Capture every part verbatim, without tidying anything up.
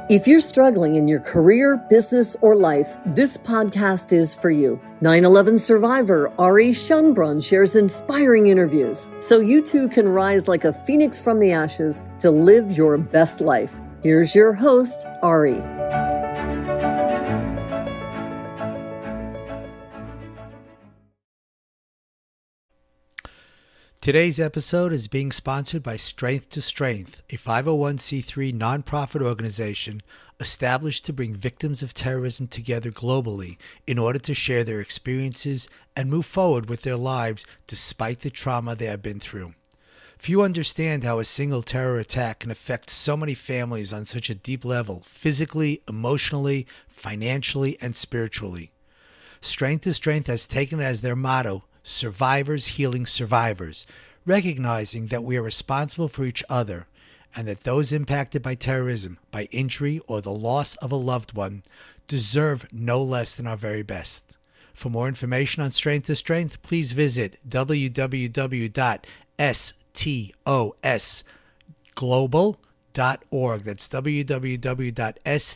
If you're struggling in your career, business, or life, this podcast is for you. nine eleven survivor Ari Schunbrunn shares inspiring interviews so you too can rise like a phoenix from the ashes to live your best life. Here's your host, Ari. Today's episode is being sponsored by Strength to Strength, a five oh one c three nonprofit organization established to bring victims of terrorism together globally in order to share their experiences and move forward with their lives despite the trauma they have been through. Few understand how a single terror attack can affect so many families on such a deep level, physically, emotionally, financially, and spiritually. Strength to Strength has taken it as their motto, Survivors Healing Survivors, recognizing that we are responsible for each other and that those impacted by terrorism, by injury, or the loss of a loved one deserve no less than our very best. For more information on Strength to Strength, please visit w w w dot stosglobal dot org. That's w w w dot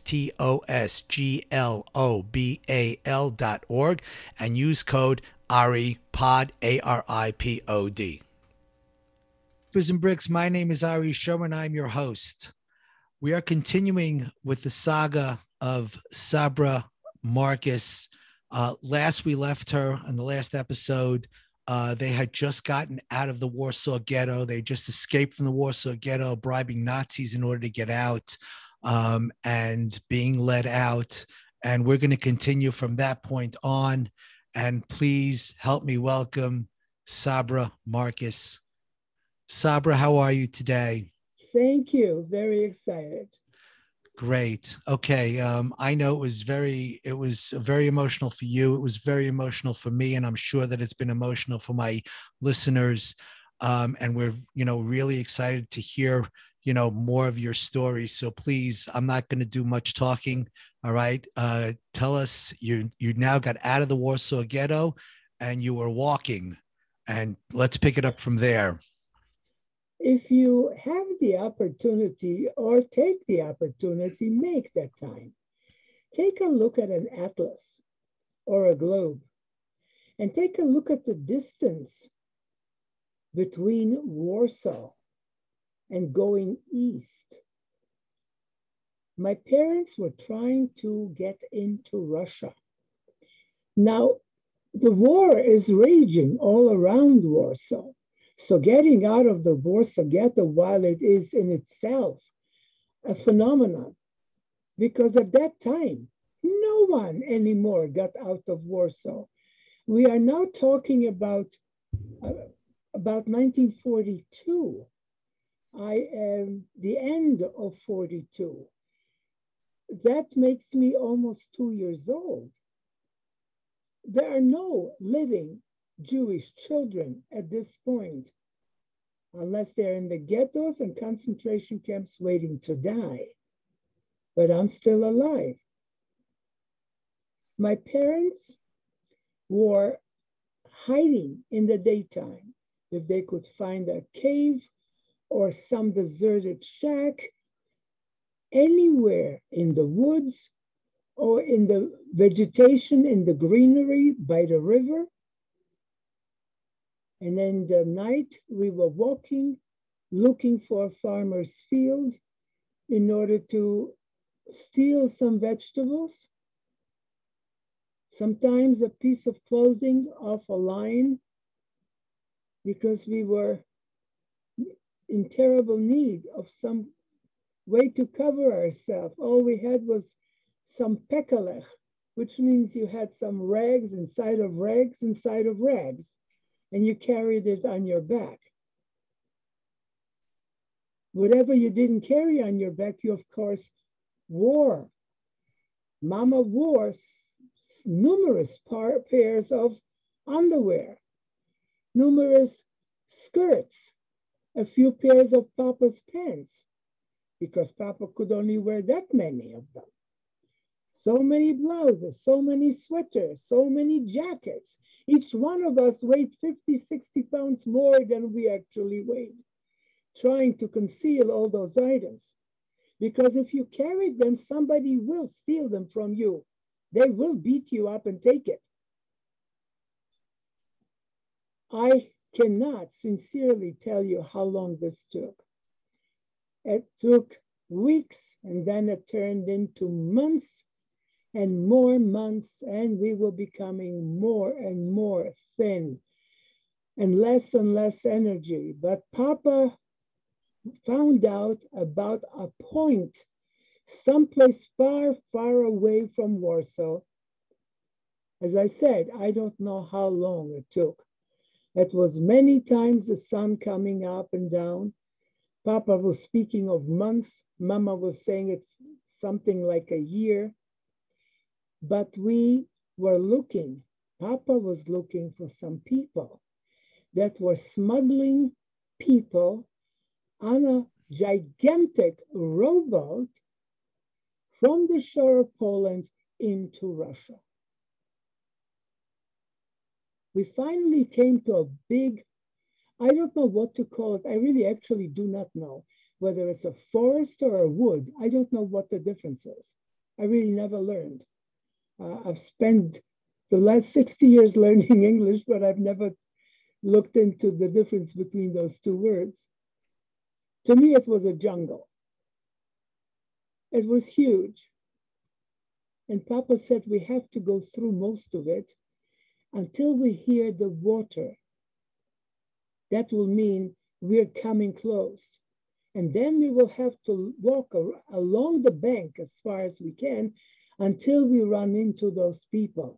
stosglobal dot org and use code Ari Pod, A R I P O D. Prison Bricks, my name is Ari Sherman. I'm your host. We are continuing with the saga of Sabra Marcus. Uh, last we left her in the last episode, uh, they had just gotten out of the Warsaw Ghetto. They just escaped from the Warsaw Ghetto, bribing Nazis in order to get out um, and being let out. And we're going to continue from that point on. And please help me welcome Sabra Marcus. Sabra, how are you today? Thank you. Very excited. Great. Okay. Um, I know it was very, it was very emotional for you. It was very emotional for me, and I'm sure that it's been emotional for my listeners. Um, and we're, you know, really excited to hear, you know, more of your story. So please, I'm not going to do much talking. All right. Uh, tell us, you you now got out of the Warsaw Ghetto and you were walking, and let's pick it up from there. If you have the opportunity or take the opportunity, make that time. Take a look at an atlas or a globe and take a look at the distance between Warsaw and going east. My parents were trying to get into Russia. Now, the war is raging all around Warsaw. So getting out of the Warsaw Ghetto, while it is in itself a phenomenon, because at that time, no one anymore got out of Warsaw. We are now talking about, uh, about nineteen forty-two, I am the end of forty-two. That makes me almost two years old. There are no living Jewish children at this point, unless they're in the ghettos and concentration camps waiting to die. But I'm still alive. My parents were hiding in the daytime if they could find a cave or some deserted shack, anywhere in the woods or in the vegetation, in the greenery by the river. And then the night we were walking, looking for a farmer's field in order to steal some vegetables, sometimes a piece of clothing off a line, because we were in terrible need of some way to cover ourselves. All we had was some pekalech, which means you had some rags inside of rags inside of rags, and you carried it on your back. Whatever you didn't carry on your back, you of course wore. Mama wore numerous par- pairs of underwear, numerous skirts, a few pairs of Papa's pants, because Papa could only wear that many of them. So many blouses, so many sweaters, so many jackets. Each one of us weighed fifty, sixty pounds more than we actually weighed, trying to conceal all those items. Because if you carried them, somebody will steal them from you. They will beat you up and take it. I cannot sincerely tell you how long this took. It took weeks, and then it turned into months and more months, and we were becoming more and more thin and less and less energy. But Papa found out about a point someplace far, far away from Warsaw. As I said, I don't know how long it took. It was many times the sun coming up and down. Papa was speaking of months. Mama was saying it's something like a year. But we were looking, Papa was looking for some people that were smuggling people on a gigantic rowboat from the shore of Poland into Russia. We finally came to a big, I don't know what to call it. I really actually do not know whether it's a forest or a wood. I don't know what the difference is. I really never learned. Uh, I've spent the last sixty years learning English, but I've never looked into the difference between those two words. To me, it was a jungle. It was huge. And Papa said we have to go through most of it until we hear the water. That will mean we're coming close. And then we will have to walk along the bank as far as we can until we run into those people.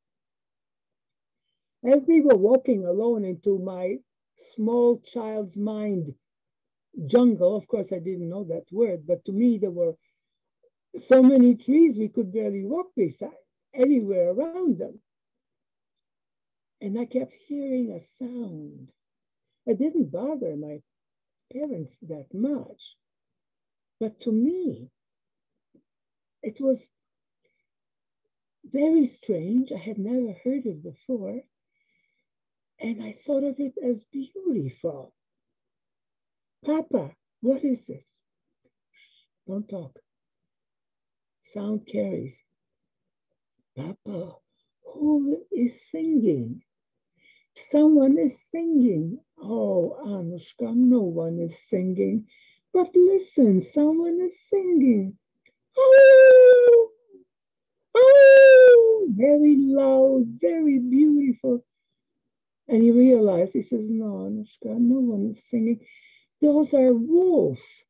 As we were walking alone into my small child's mind jungle, of course I didn't know that word, but to me there were so many trees we could barely walk beside, anywhere around them. And I kept hearing a sound. It didn't bother my parents that much, but to me, it was very strange. I had never heard it before. And I thought of it as beautiful. Papa, what is this? Don't talk. Sound carries. Papa, who is singing? Someone is singing. Oh, Anushka, no one is singing. But listen, someone is singing. Oh! Oh, very loud, very beautiful. And he realized, he says, no, Anushka, no one is singing. Those are wolves.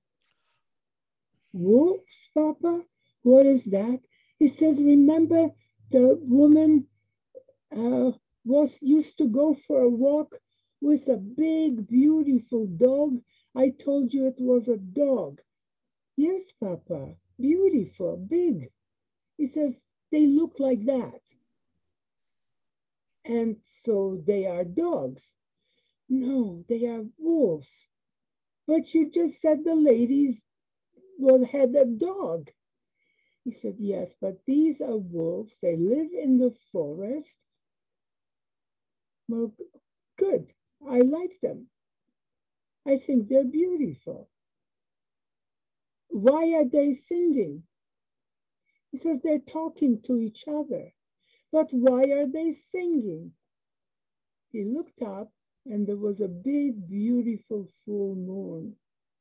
Wolves, Papa? What is that? He says, remember the woman uh, was used to go for a walk with a big, beautiful dog? I told you it was a dog. Yes, Papa, beautiful, big. He says, they look like that. And so they are dogs. No, they are wolves. But you just said the ladies well, had a dog. He said, yes, but these are wolves. They live in the forest. Well, good. I like them. I think they're beautiful. Why are they singing? He says they're talking to each other. But why are they singing? He looked up and there was a big, beautiful full moon.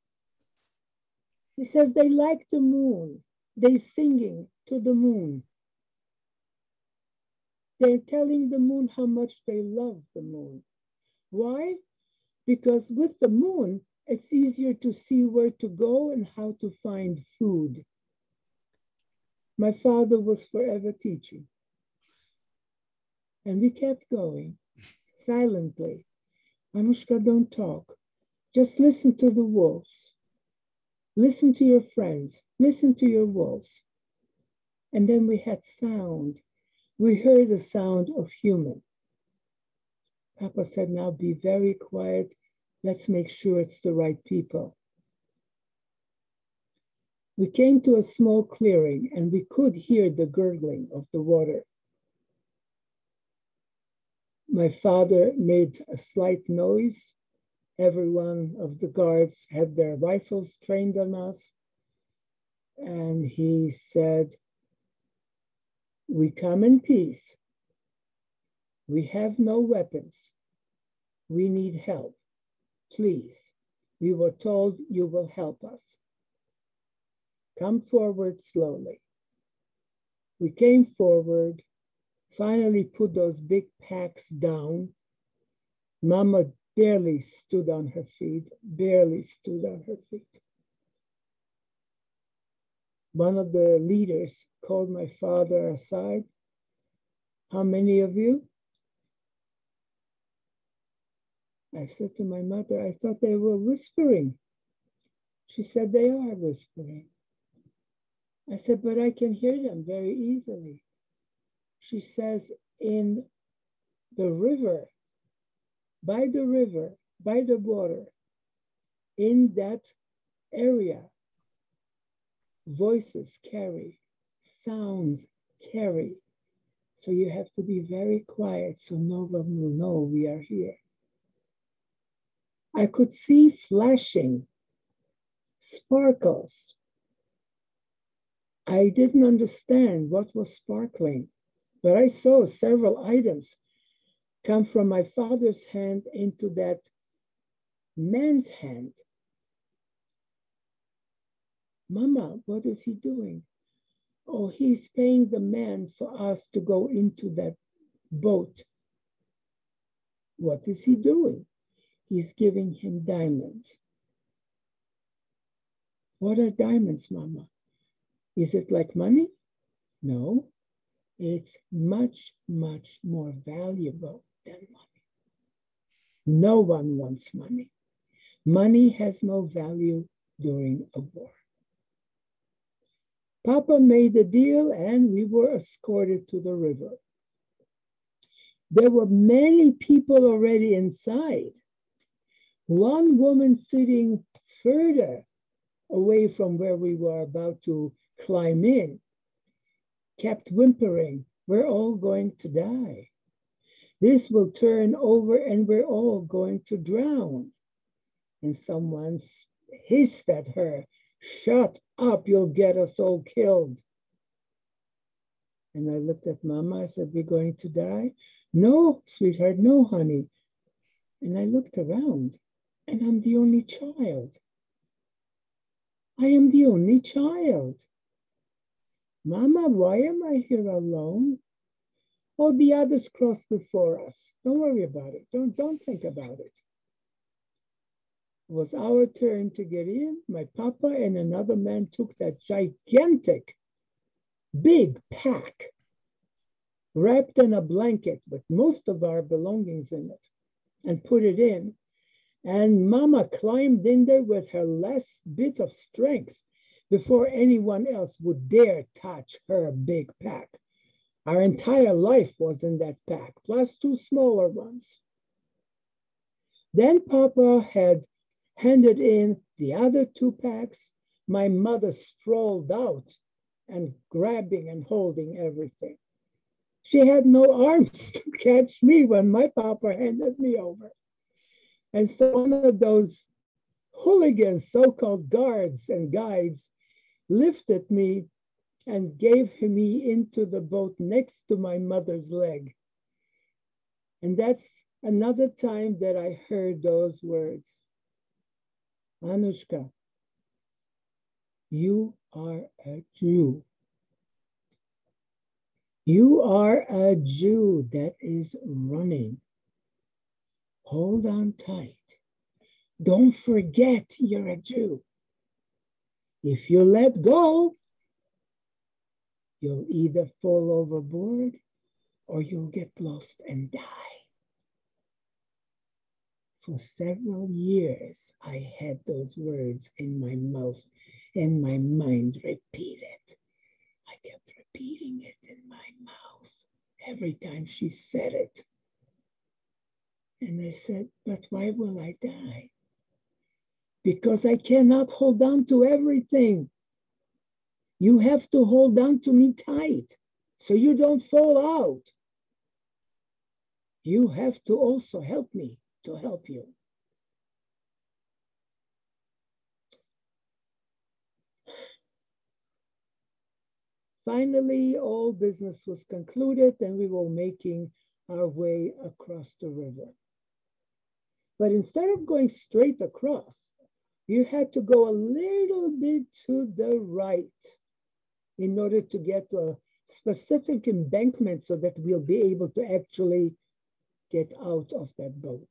He says they like the moon. They're singing to the moon. They're telling the moon how much they love the moon. Why? Because with the moon, it's easier to see where to go and how to find food. My father was forever teaching. And we kept going silently. Anushka, don't talk. Just listen to the wolves. Listen to your friends. Listen to your wolves. And then we had sound. We heard the sound of human. Papa said, now be very quiet. Let's make sure it's the right people. We came to a small clearing and we could hear the gurgling of the water. My father made a slight noise. Every one of the guards had their rifles trained on us. and he said, we come in peace. We have no weapons. We need help. Please, we were told you will help us. Come forward slowly. We came forward, finally put those big packs down. Mama barely stood on her feet, barely stood on her feet. One of the leaders called my father aside. How many of you? I said to my mother, I thought they were whispering. She said, they are whispering. I said, but I can hear them very easily. She says, in the river, by the river, by the water, in that area, voices carry, sounds carry. So you have to be very quiet so no one will know we are here. I could see flashing sparkles. I didn't understand what was sparkling, but I saw several items come from my father's hand into that man's hand. Mama, what is he doing? Oh, he's paying the man for us to go into that boat. What is he doing? He's giving him diamonds. What are diamonds, Mama? Is it like money? No, it's much, much more valuable than money. No one wants money. Money has no value during a war. Papa made a deal and we were escorted to the river. There were many people already inside. One woman sitting further away from where we were about to climb in kept whimpering, we're all going to die. This will turn over and we're all going to drown. And someone hissed at her, shut up, you'll get us all killed. And I looked at Mama, I said, we're going to die? No, sweetheart, no, honey. And I looked around and I'm the only child. I am the only child. Mama, why am I here alone? Oh, the others crossed before us. Don't worry about it. Don't, don't think about it. It was our turn to get in. My papa and another man took that gigantic, big pack, wrapped in a blanket with most of our belongings in it, and put it in. And Mama climbed in there with her last bit of strength before anyone else would dare touch her big pack. Our entire life was in that pack, plus two smaller ones. Then Papa had handed in the other two packs. My mother strolled out and grabbing and holding everything. She had no arms to catch me when my Papa handed me over. And so one of those hooligans, so-called guards and guides, lifted me and gave me into the boat next to my mother's leg. And that's another time that I heard those words. Anushka, you are a Jew. You are a Jew that is running. Hold on tight. Don't forget you're a Jew. If you let go, you'll either fall overboard or you'll get lost and die. For several years, I had those words in my mouth and my mind repeated. I kept repeating it in my mouth every time she said it. And I said, but why will I die? Because I cannot hold on to everything. You have to hold on to me tight so you don't fall out. You have to also help me to help you. Finally, all business was concluded and we were making our way across the river. But instead of going straight across, you had to go a little bit to the right in order to get to a specific embankment so that we'll be able to actually get out of that boat.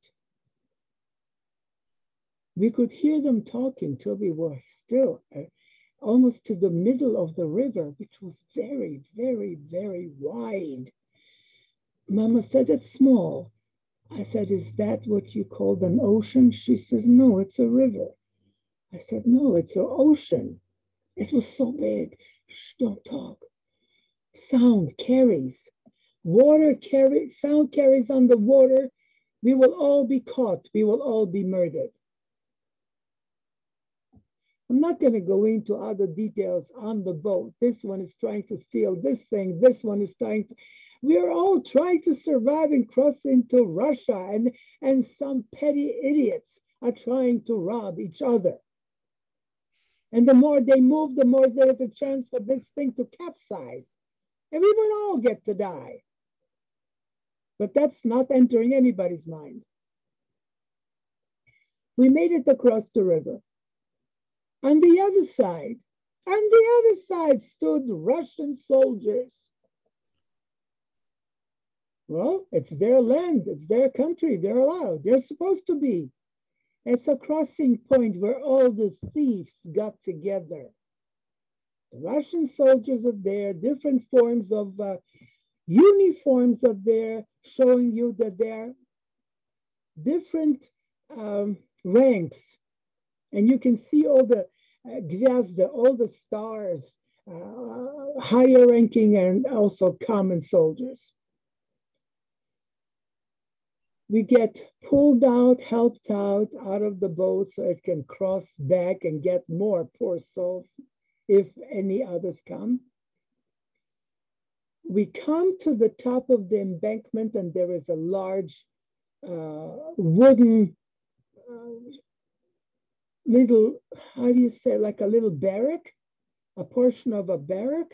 We could hear them talking till we were still uh, almost to the middle of the river, which was very, very, very wide. Mama said, it's small. I said, is that what you call an ocean? She says, no, it's a river. I said, no, it's an ocean. It was so big. Shh, don't talk. Sound carries. Water carries, sound carries on the water. We will all be caught. We will all be murdered. I'm not going to go into other details on the boat. This one is trying to steal this thing. This one is trying to... We are all trying to survive and cross into Russia, and, and some petty idiots are trying to rob each other. And the more they move, the more there's a chance for this thing to capsize. And we will all get to die. But that's not entering anybody's mind. We made it across the river. On the other side, on the other side stood Russian soldiers. Well, it's their land, it's their country, they're allowed, they're supposed to be. It's a crossing point where all the thieves got together. The Russian soldiers are there, different forms of uh, uniforms are there, showing you that they're different um, ranks. And you can see all the uh, gviazda, all the stars, uh, higher ranking and also common soldiers. We get pulled out, helped out, out of the boat so it can cross back and get more poor souls if any others come. We come to the top of the embankment and there is a large uh, wooden uh, little, how do you say, like a little barrack, a portion of a barrack.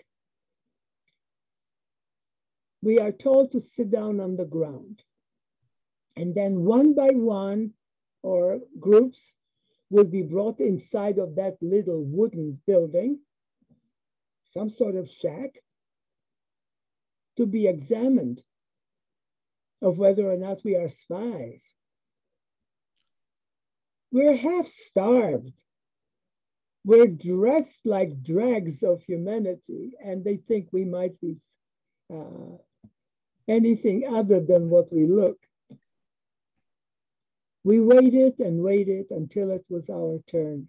We are told to sit down on the ground. And then one by one, or groups, will be brought inside of that little wooden building, some sort of shack, to be examined of whether or not we are spies. We're half starved. We're dressed like dregs of humanity, and they think we might be uh, anything other than what we look. We waited and waited until it was our turn.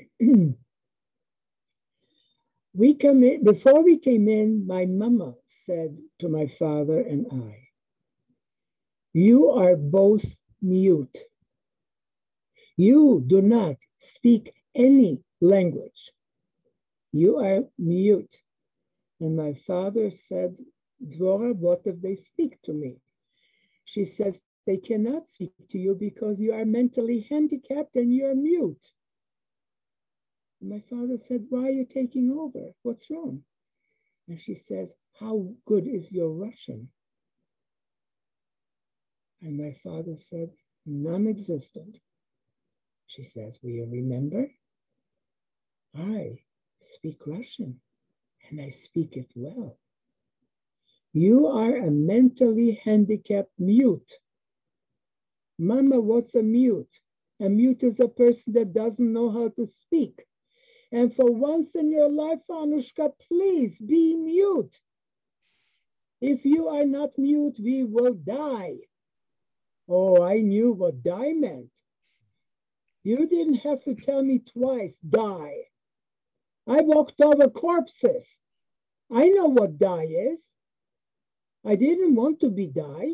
We come in, before we came in, my mama said to my father and I, you are both mute. You do not speak any language. You are mute. And my father said, Dvorah, what if they speak to me? She says, they cannot speak to you because you are mentally handicapped and you're mute. And my father said, why are you taking over? What's wrong? And she says, how good is your Russian? And my father said, non-existent. She says, will you remember? I speak Russian and I speak it well. You are a mentally handicapped mute. Mama, what's a mute? A mute is a person that doesn't know how to speak. And for once in your life, Anushka, please be mute. If you are not mute, we will die. Oh, I knew what die meant. You didn't have to tell me twice, die. I walked over corpses. I know what die is. I didn't want to be die.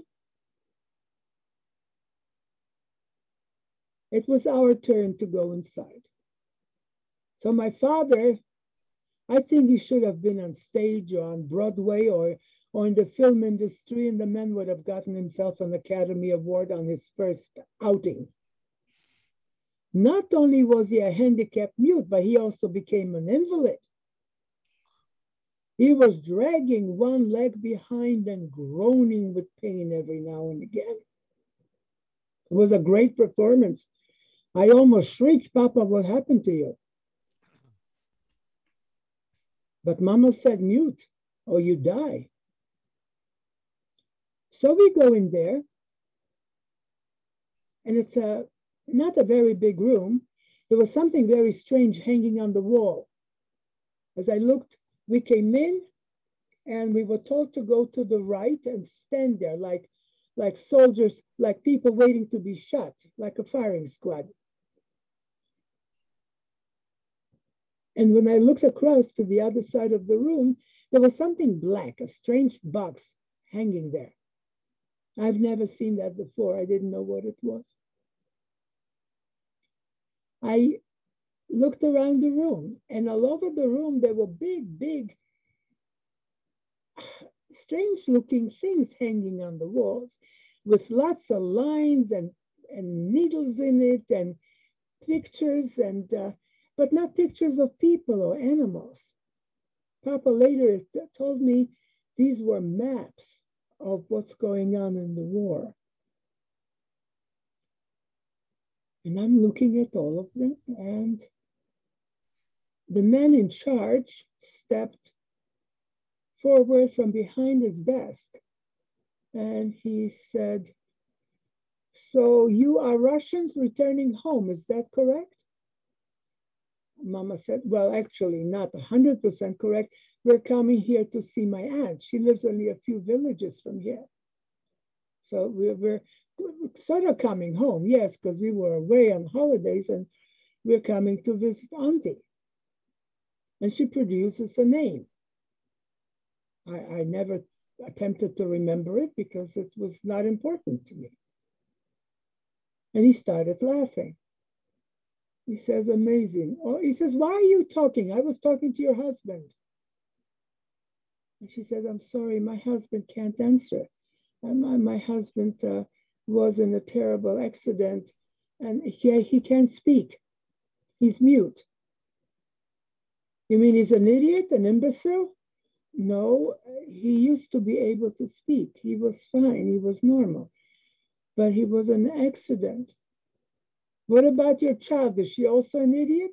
It was our turn to go inside. So my father, I think he should have been on stage or on Broadway or, or in the film industry, and the man would have gotten himself an Academy Award on his first outing. Not only was he a handicapped mute, but he also became an invalid. He was dragging one leg behind and groaning with pain every now and again. It was a great performance. I almost shrieked, Papa, what happened to you? But Mama said, mute, or you die. So we go in there, and it's a not a very big room. There was something very strange hanging on the wall. As I looked, we came in, and we were told to go to the right and stand there like, like soldiers, like people waiting to be shot, like a firing squad. And when I looked across to the other side of the room, there was something black, a strange box hanging there. I've never seen that before. I didn't know what it was. I looked around the room, and all over the room, there were big, big, strange-looking things hanging on the walls with lots of lines and, and needles in it and pictures, and uh, but not pictures of people or animals. Papa later told me these were maps of what's going on in the war. And I'm looking at all of them, and the man in charge stepped forward from behind his desk, and he said, so you are Russians returning home, is that correct? Mama said, well, actually not one hundred percent correct. We're coming here to see my aunt. She lives only a few villages from here. So we're, we're, we're sort of coming home, yes, because we were away on holidays, and we're coming to visit Auntie. And she produces a name. I, I never attempted to remember it because it was not important to me. And he started laughing. He says, amazing. Oh, he says, why are you talking? I was talking to your husband. And she said, I'm sorry, my husband can't answer. And my, my husband uh, was in a terrible accident, and he, he can't speak. He's mute. You mean he's an idiot, an imbecile? No, he used to be able to speak. He was fine, he was normal. But he was an accident. What about your child? Is she also an idiot?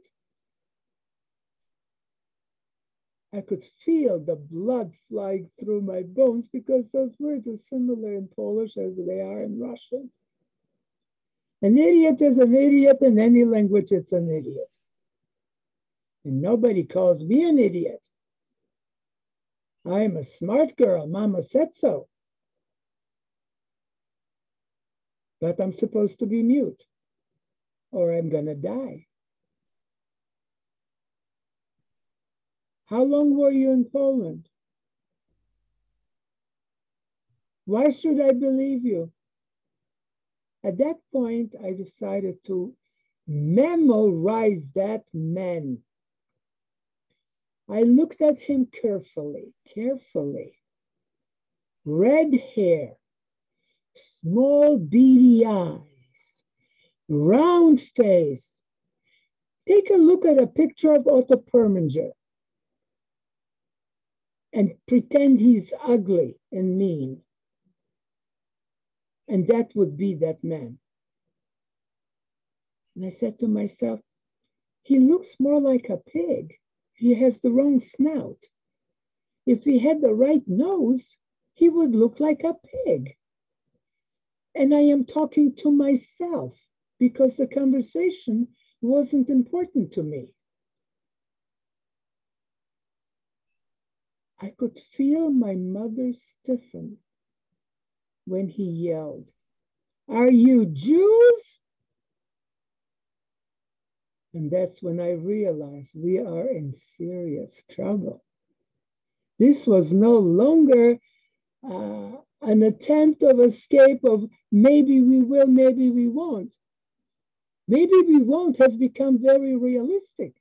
I could feel the blood flying through my bones because those words are similar in Polish as they are in Russian. An idiot is an idiot in any language, it's an idiot. And nobody calls me an idiot. I am a smart girl, Mama said so. But I'm supposed to be mute, or I'm gonna die. How long were you in Poland? Why should I believe you? At that point, I decided to memorize that man. I looked at him carefully, carefully. Red hair, small beady eyes, round face. Take a look at a picture of Otto Preminger and pretend he's ugly and mean. And that would be that man. And I said to myself, he looks more like a pig. He has the wrong snout. If he had the right nose, he would look like a pig. And I am talking to myself because the conversation wasn't important to me. I could feel my mother stiffen when he yelled, "Are you Jews?" And that's when I realized we are in serious trouble. This was no longer uh, an attempt of escape of maybe we will, maybe we won't. Maybe we won't has become very realistic.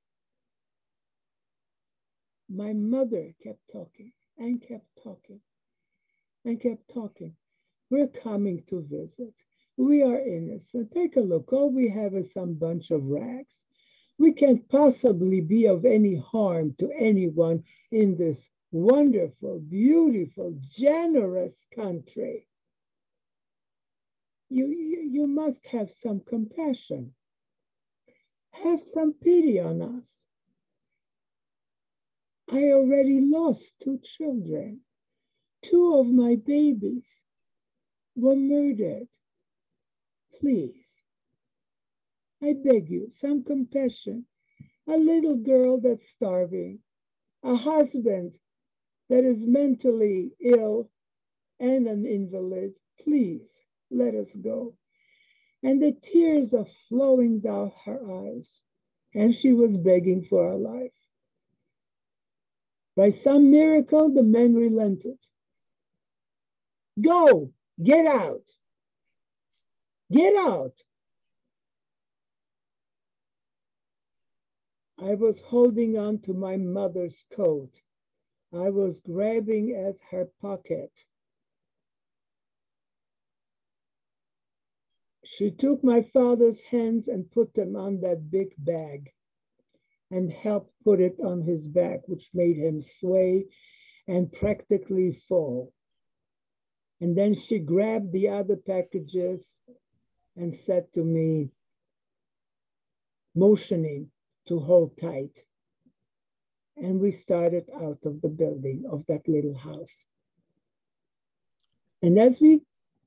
My mother kept talking and kept talking and kept talking. We're coming to visit. We are innocent. Take a look. All we have is some bunch of rags. We can't possibly be of any harm to anyone in this wonderful, beautiful, generous country. You, you, you must have some compassion. Have some pity on us. I already lost two children. Two of my babies were murdered. Please, I beg you, some compassion. A little girl that's starving, a husband that is mentally ill and an invalid. Please, let us go. And the tears are flowing down her eyes, and she was begging for her life. By some miracle, the men relented. Go, get out. Get out. I was holding on to my mother's coat. I was grabbing at her pocket. She took my father's hands and put them on that big bag and helped put it on his back, which made him sway and practically fall. And then she grabbed the other packages and said to me, motioning to hold tight. And we started out of the building of that little house. And as we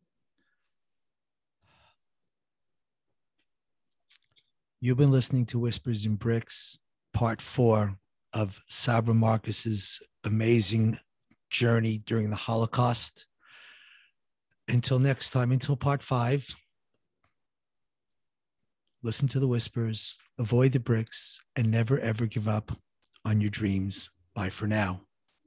You've been listening to Whispers and Bricks, part four of Sabra Marcus's amazing journey during the Holocaust. Until next time, until part five, listen to the whispers, avoid the bricks, and never ever give up on your dreams. Bye for now.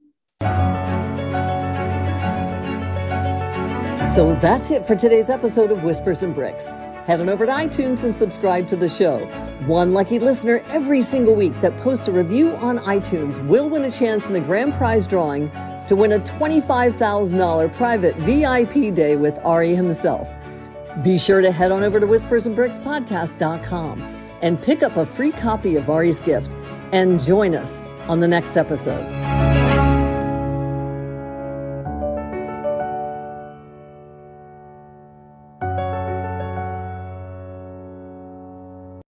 So that's it for today's episode of Whispers and Bricks. Head on over to iTunes and subscribe to the show. One lucky listener every single week that posts a review on iTunes will win a chance in the grand prize drawing to win a twenty-five thousand dollars private V I P day with Ari himself. Be sure to head on over to whispers and bricks podcast dot com and pick up a free copy of Ari's gift and join us on the next episode.